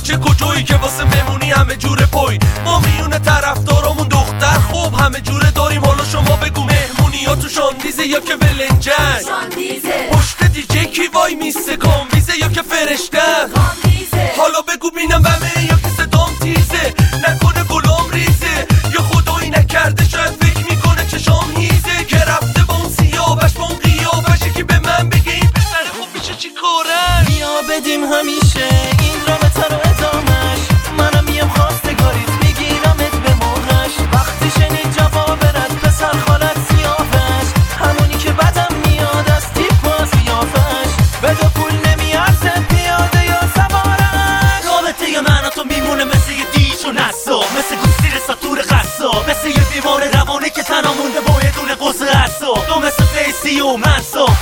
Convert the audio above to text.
بچه کجایی که واسه ممونی همه جوره پای ما میونه طرفدارامون دختر خوب همه جوره داریم حالا شما بگو مهمونی یا تو شاندیزه یا که ولنجن پشت دیجی کی وای میسته کامبیزه یا که فرشته حالا بگو بینم بمه یا که صدام تیزه نکنه گلام ریزه یا خدایی نکرده شاید فکر میکنه چشام هیزه که رفته با اون سیابش با اون قیابش یکی به من بگه این پسر خوب میشه چی کارن بیا بدیم همیشه این رابطه رو ادامش منم میم خواستگاریت میگیرمت به موقعش وقتی شنید جواب رد پسر خالت سیافش همونی که بدم میاد از تیپ و سیافش بده پول نمیارزه پیاده یا سوارش رابطه من و تو میمونه مثل یه دیش و نسا مثل گوستیر ساتور قصا مثل یه بیمار روانه که تنها مونده با یه دونه قصه اصا تو مثل فیسی و منسا